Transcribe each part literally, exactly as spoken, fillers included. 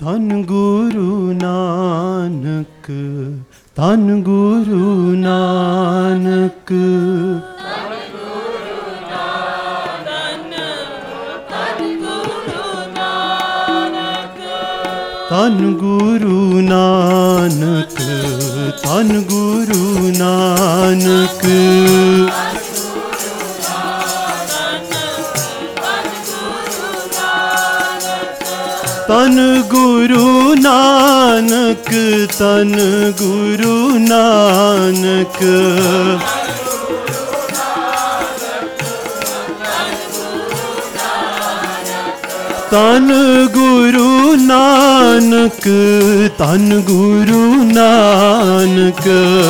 ਧੰਨ ਗੁਰੂ ਨਾਨਕ, ਧੰਨ ਗੁਰੂ ਨਾਨਕ, ਧੰਨ ਗੁਰੂ ਨਾਨਕ, ਧੰਨ ਗੁਰੂ ਨਾਨਕ, ਧੰਨ ਗੁਰੂ ਨਾਨਕ, ਧੰਨ ਗੁਰੂ ਨਾਨਕ, ਧੰਨ ਗੁਰੂ ਨਾਨਕ, ਧੰਨ ਗੁਰੂ ਨਾਨਕ, ਧੰਨ ਗੁਰੂ ਨਾਨਕ, ਧੰਨ ਗੁਰੂ ਨਾਨਕ,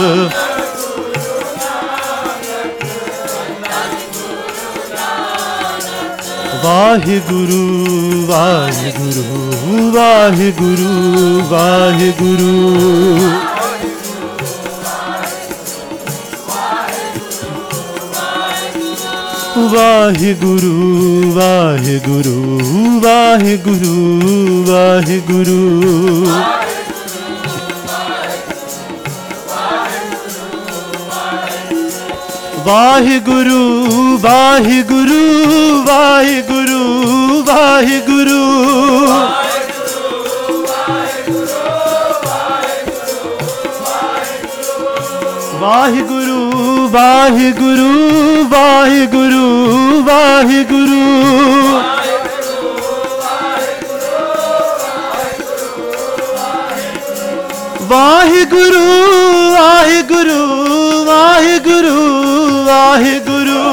ਵਾਹਿਗੁਰੂ ਵਾਹਿਗੁਰੂ ਵਾਹਿਗੁਰੂ ਵਾਹਿਗੁਰੂ, ਵਾਹਿਗੁਰੂ ਵਾਹਿਗੁਰੂ ਵਾਹਿਗੁਰੂ ਵਾਹਿਗੁਰੂ, ਵਾਹਿਗੁਰੂ ਵਾਹਿਗੁਰੂ ਵਾਹਿਗੁਰੂ ਵਾਹਿਗੁਰੂ, ਵਾਹਿਗੁਰੂ ਵਾਹਿਗੁਰੂ ਵਾਹਿਗੁਰੂ ਵਾਹਿਗੁਰੂ, ਵਾਹਿਗੁਰੂ ਵਾਹਿਗੁਰੂ ਵਾਹਿਗੁਰੂ ਵਾਹਿਗੁਰੂ,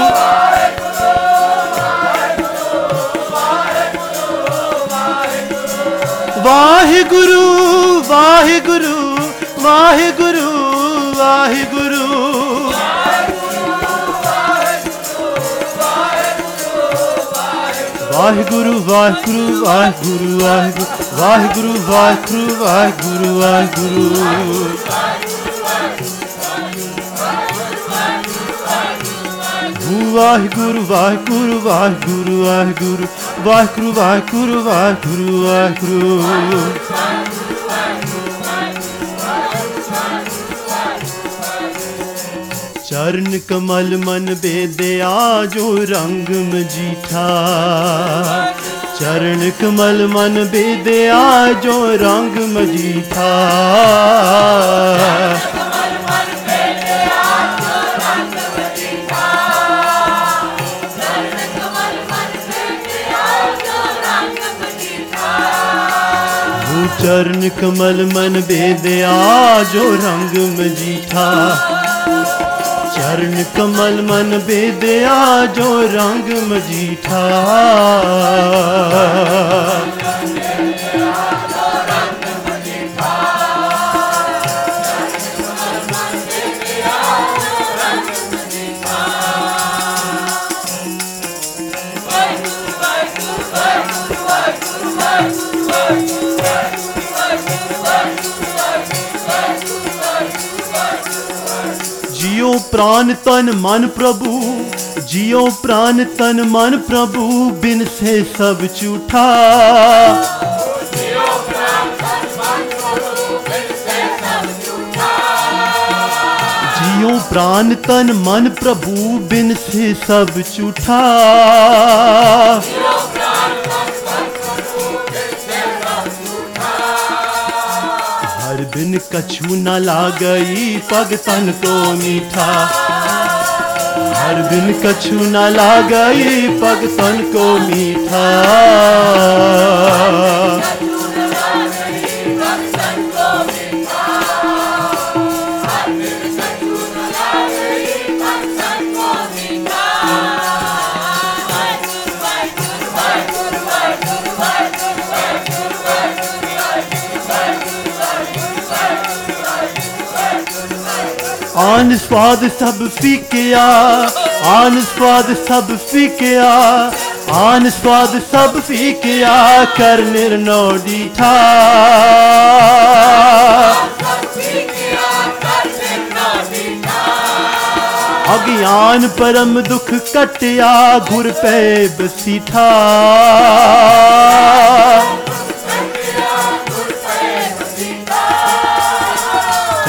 ਵਾਹਿਗੁਰੂ ਵਾਹਿਗੁਰੂ ਵਾਹਿਗੁਰੂ ਵਾਹਿਗੁਰੂ, ਵਾਹਿਗੁਰੂ ਵਾਹਿਗੁਰੂ ਵਾਹਿਗੁਰੂ ਵਾਹਿਗੁਰੂ ਵਾਹਿਗੁਰੂ ਵਾਹਿਗੁਰੂ ਵਾਹਿਗੁਰੂ, ਵਾਹਿਗੁਰੂ ਵਾਹਿਗੁਰੂ ਵਾਹਿਗੁਰੂ ਵਾਹਿਗੁਰੂ ਵਾਹਿਗੁਰੂ ਵਾਹਿਗੁਰੂ ਵਾਹਿਗੁਰੂ ਵਾਹਿਗੁਰੂ, ਚਰਨ ਕਮਲ ਮਨ ਬੇਦਿਆ ਜੋ ਰੰਗ ਮਜੀਠਾ, ਚਰਨ ਕਮਲ ਮਨ ਬੇਦਿਆ ਜੋ ਰੰਗ ਮਜੀਠਾ, ਚਰਨ ਕਮਲ ਮਨ ਬੇਦਿਆ ਜੋ ਰੰਗ ਮਜੀਠਾ, ਚਰਨ ਕਮਲ ਮਨ ਬੇਦਿਆ ਜੋ ਰੰਗ ਮਜੀਠਾ, ਜਿਉ ਪ੍ਰਾਨ ਤਨ ਮਨ ਪ੍ਰਭੂ, ਜਿਉ ਪ੍ਰਾਨ ਤਨ ਮਨ ਪ੍ਰਭੂ, ਬਿਨ ਸੇ ਸਭ ਝੂਠਾ, ਜਿਉ ਪ੍ਰਾਨ ਤਨ ਮਨ ਪ੍ਰਭੂ, ਬਿਨ ਸੇ ਸਭ ਝੂਠਾ, ਜਿਉ ਪ੍ਰਾਨ ਤਨ ਮਨ ਪ੍ਰਭੂ, ਬਿਨ ਸੇ ਸਭ ਝੂਠਾ, हर बिन कछु न लागई पग तन को मीठा, हर बिन कछु न लागई पग तन को मीठा, आन स्वाद सब फीकिया, आन स्वाद सब फीकिया, आन स्वाद सब फीकिया, कर निर्णो डीठा, अज्ञान परम दुख कटिया, घुर पे बसीठा,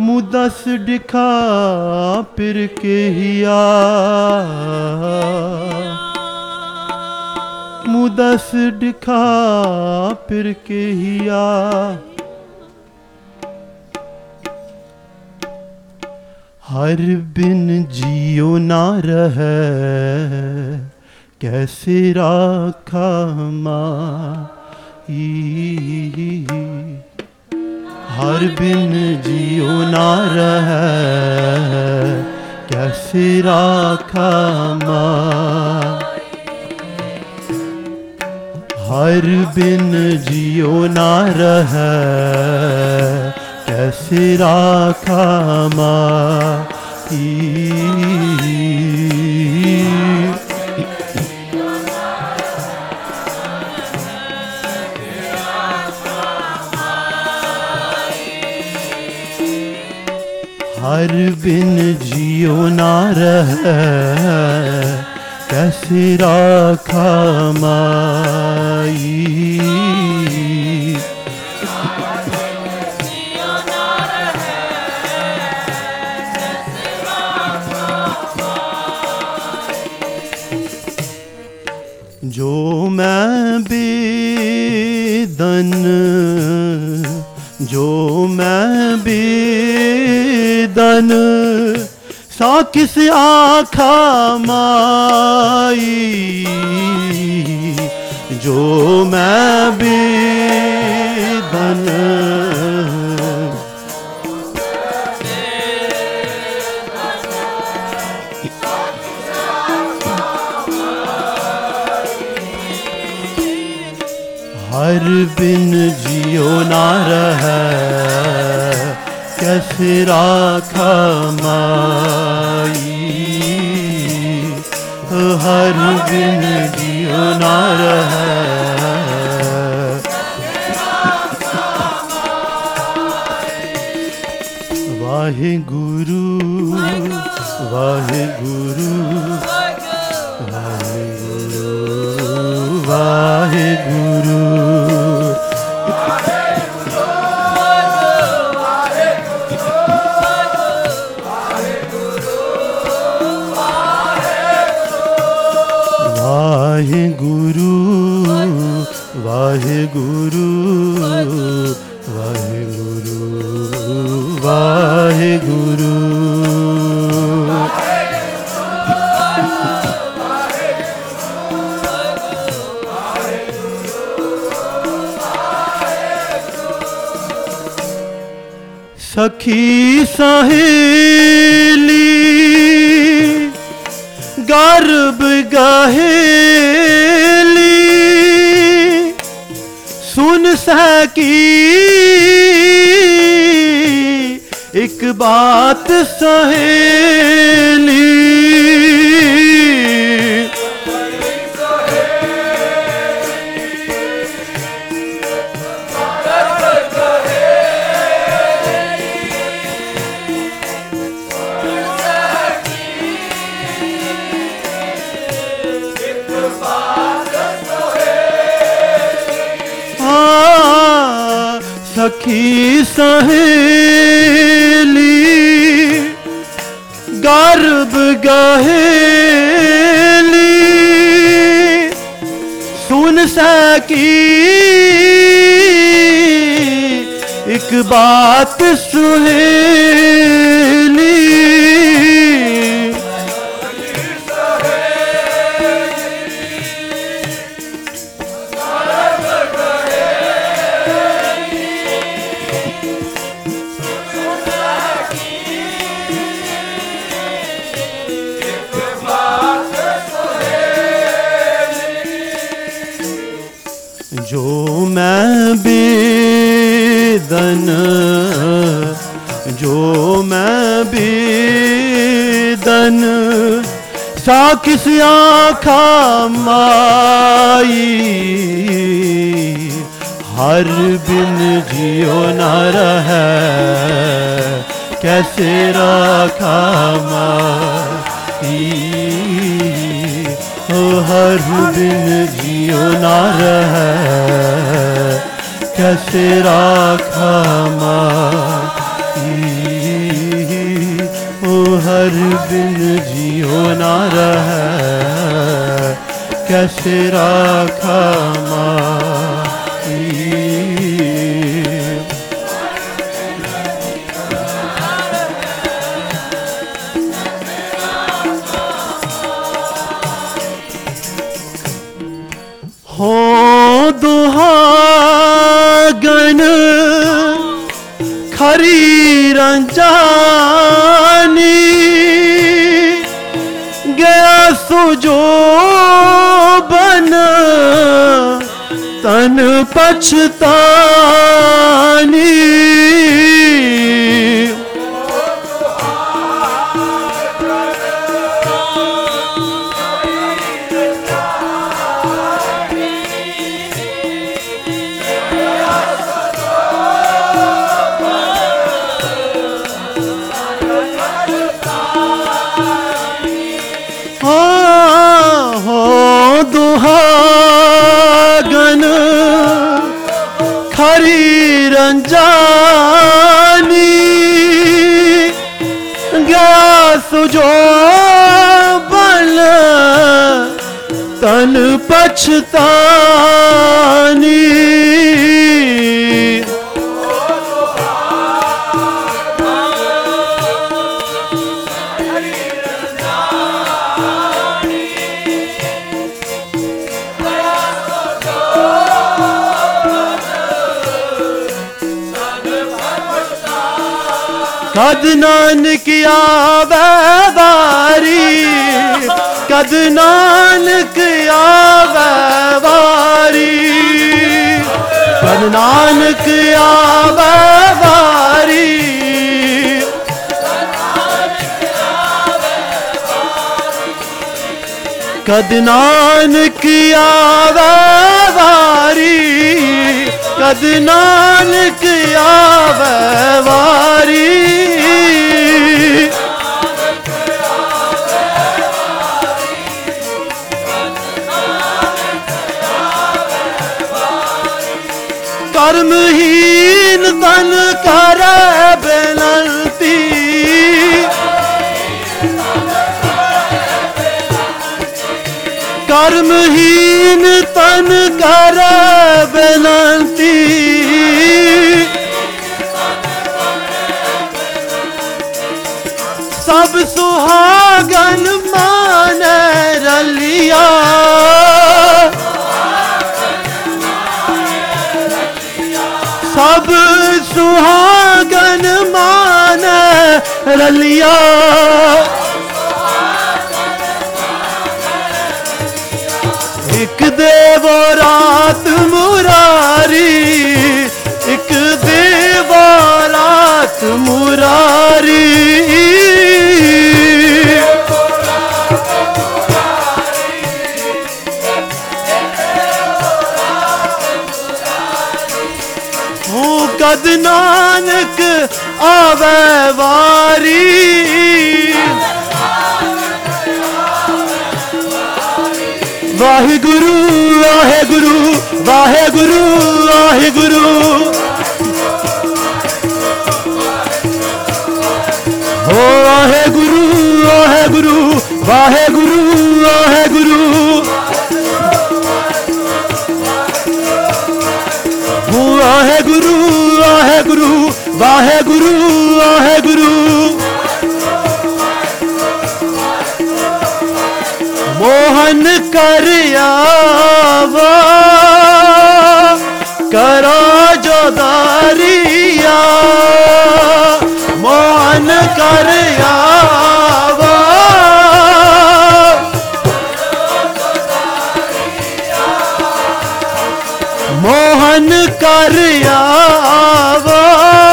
मुदस दिखा फिर के हिया मुदस दिखा फिर के हिया हर बिन जियो ना रहे कैसे राखा माई हर बिन जियो ना रहे कैसे राखा माई हर बिन जियो ना रहे कैसे राखा माई हर बिन जियो ना रहे कैसे राखा माई जो मैं बेदन जो मैं बेदन सा किस आखा माई जो मैं बेदन हर बिन जियो ना रहे कैसे राखा माई हर बिन जियो ना रहे वाहे गुरु वाहे गुरु वाहे गुरु वाहे गुरु वाहे गुरु वाहे गुरु वाहे गुरु वाहे गुरु सखी सहेली गर्भ गहेली सुन सकी एक बात सहेली सखी सहेली गर्भ गहेली सुन सकी एक बात सुहेली जो मैं बेदन जो मैं बेदन सा किस आखा माई हर बिन जियो न रहे कैसे राखा माई ओ हर बिन जियो न रहे कैसे राखा माई हर बिन जियो ना रहे, कैसे राखा माई। हो दुहागन खरी रंजानी, गया सुजो बन तन पछतानी। दुहागन खरी रंजानी, गया सुजो बन तन पछतानी। कद नानक आवे वारी, कद नानक आवे वारी, कद नानक आवे वारी, कद नानक आवे वारी, कद नानक आवे वारी। कर्महीन तन करे बेनती, कर्महीन तन करे बेनती, सब सुहागन माने रलिया, सब सुहागन माने रलिया। एक देवो रात मुरारी, एक देवो रात मुरारी, कद नानक आवे वारी। वाहिगुरु वाहिगुरु वाहिगुरु वाहिगुरु, हो वाहिगुरु वाहिगुरु वाहिगुरु वाहिगुरु, वाहिगुरु वाहिगुरु वाहिगुरु वाहिगुरु। मोहन कर आवा करो जोदारिया, मोहन कर आवा, मोहन कर आवा,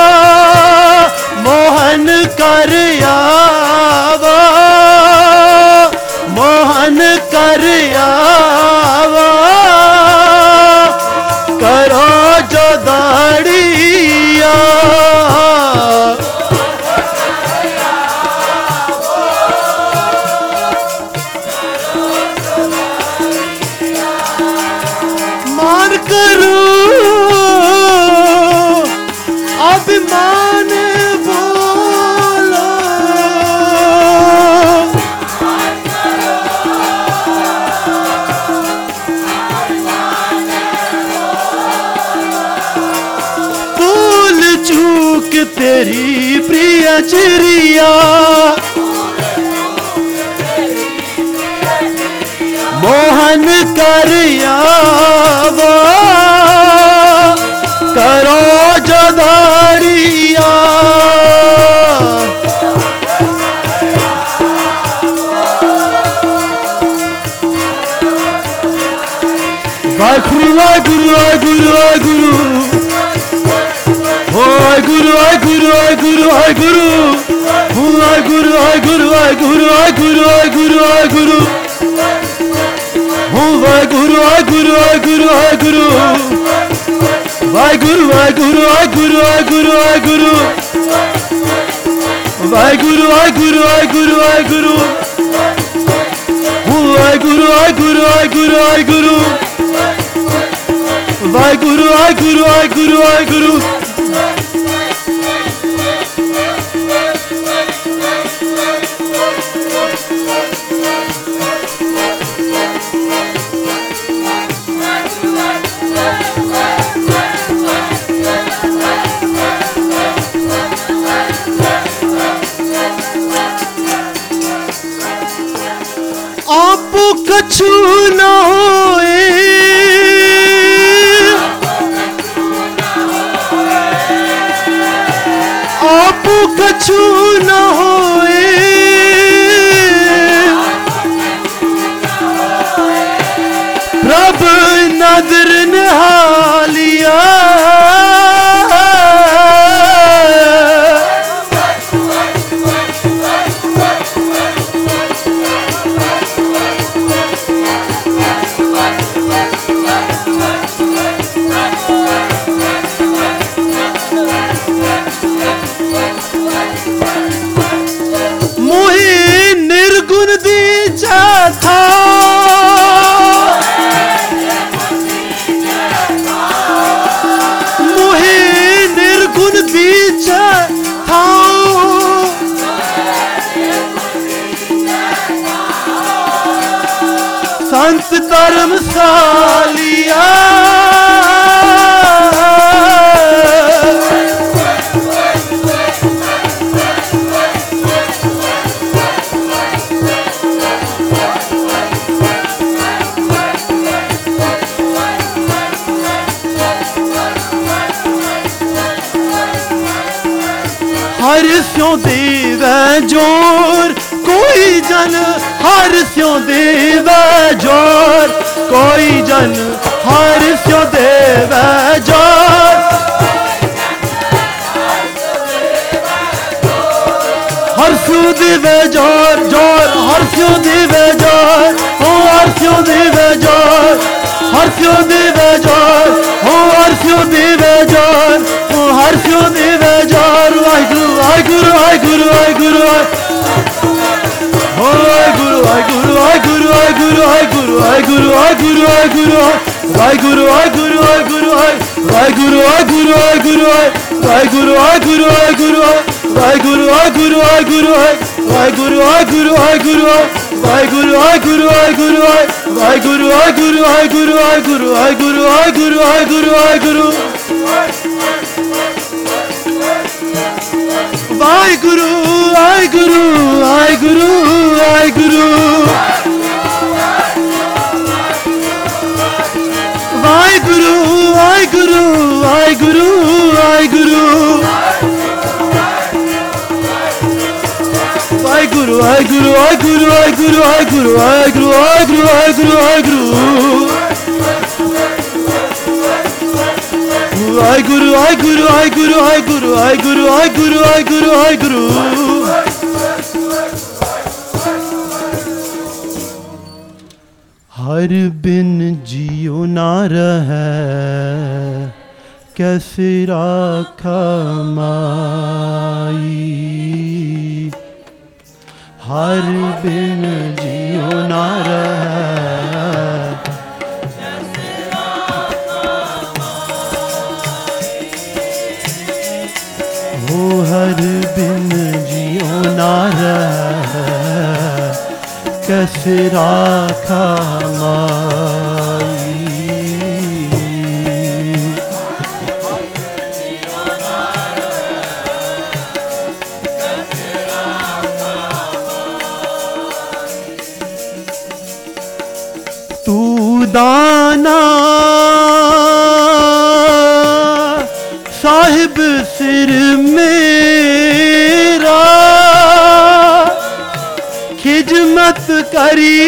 मोहन कर आवा, मोहन कर आवा, करो जो दाड़िया। मान करूं तेरी प्रिय चिड़िया, मोहन कर आवो करो जदारिया। वाहिगुरु वाहिगुरु वाहिगुरु वाहिगुरु, ओ वाहिगुरु वाहिगुरु वाहिगुरु वाहिगुरु, ओ वाहिगुरु वाहिगुरु वाहिगुरु वाहिगुरु वाहिगुरु वाहिगुरु, ओ वाहिगुरु वाहिगुरु वाहिगुरु वाहिगुरु, वाहिगुरु वाहिगुरु वाहिगुरु वाहिगुरु वाहिगुरु, वाहिगुरु वाहिगुरु वाहिगुरु वाहिगुरु, ओ वाहिगुरु वाहिगुरु वाहिगुरु वाहिगुरु, वाहिगुरु वाहिगुरु वाहिगुरु वाहिगुरु। आपू कछु न होए, आपू कछु न होए, प्रभु नदर निहालिया। मोहे निर्गुण दीचा था, मोहे निर्गुण दीचा था, संत धर्मशालिया। हर स्यों देवे जोर कोई जन, हर स्यों देवे जोर कोई जन, हर स्यों देवे जोर, हर स्यों देवे जोर जोर, हर स्यों देवे जोर, ओ हर स्यों देवे जोर, हर स्यों देवे जोर, ओ हर स्यों देवे जोर, ओ हर स्यों देवे जोर। वाहिगुरु वाहिगुरु वाहिगुरु वाहिगुरु, ओ वाहिगुरु वाहिगुरु वाहिगुरु वाहिगुरु वाहिगुरु वाहिगुरु वाहिगुरु वाहिगुरु, वाहिगुरु वाहिगुरु वाहिगुरु वाहिगुरु वाहिगुरु वाहिगुरु, वाहिगुरु वाहिगुरु वाहिगुरु, वाहिगुरु वाहिगुरु वाहिगुरु, वाहिगुरु वाहिगुरु वाहिगुरु, वाहिगुरु वाहिगुरु वाहिगुरु, वाहिगुरु वाहिगुरु वाहिगुरु, वाहिगुरु वाहिगुरु वाहिगुरु वाहिगुरु वाहिगुरु, वाहिगुरु वाहिगुरु वाहिगुरु वाहिगुरु, वाहिगुरु वाहिगुरु वाहिगुरु वाहिगुरु, वाहिगुरु वाहिगुरु वाहिगुरु वाहिगुरु वाहिगुरु वाहिगुरु वाहिगुरु वाहिगुरु वाहिगुरु, वाहिगुरु वाहिगुरु वाहिगुरु वाहिगुरु वाहिगुरु वाहिगुरु वाहिगुरु वाहिगुरु। हर बिन जियो ना रहे, कैसे राखा माई, हर बिन जियो ना रहे, हो हर बिन जियो ना रहे, कैसे राखा माई, ਦਾਨਾ ਸਾਹਿਬ ਸਿਰ ਮੇਰਾ ਖਿਦਮਤ ਕਰੀ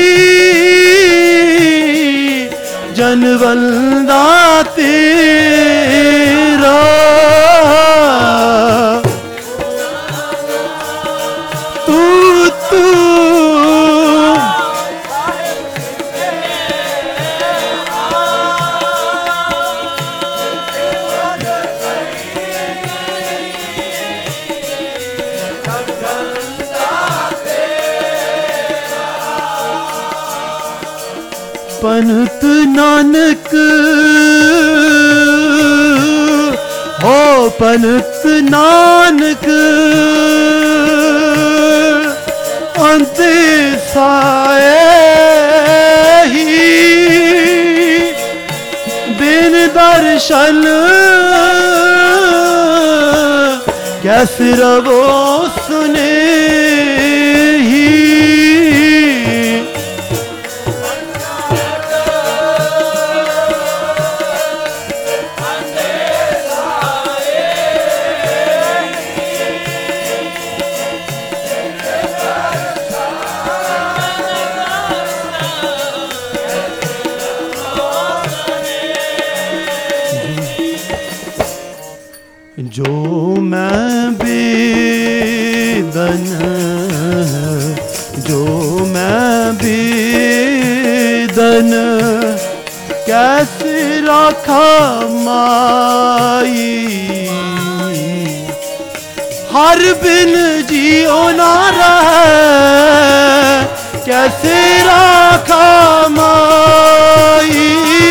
ਜਨਵੰਦਾ ਤੇਰਾ ਤੂੰ ਤੂੰ ਪੰਥ ਨਾਨਕ ਹੋ ਪੰਥ ਨਾਨਕ ਅੰਤੇ ਸਾਏ ਹੀ ਬਿਨ ਦਰਸ਼ਨ ਕੈਸੇ ਰਵੋ ਸੁਨੇ जो मैं बेदन जो मैं बेदन कैसे रखा माई हर बिन जियो ना रहे कैसे रखा माई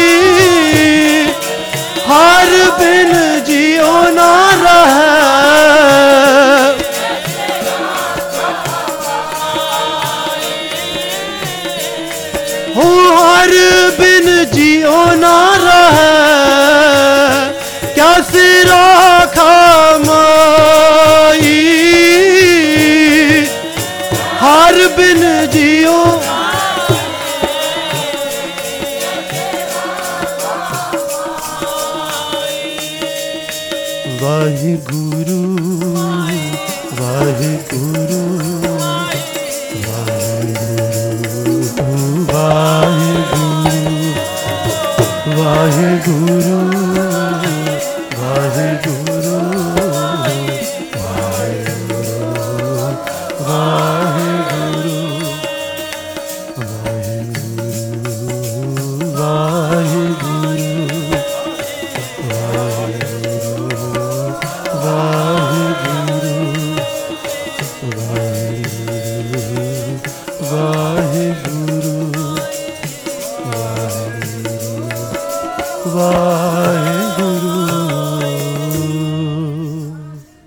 हर बिन जियो ना रहे हो हर बिन जियो ना रहे कैसे रखा माई हर बिन जियो वाहिगुरु वाहिगुरु वाहिगुरु वाहिगुरु वाहिगुरु वाहिगुरु वाहिगुरु वाहिगुरु वाहिगुरु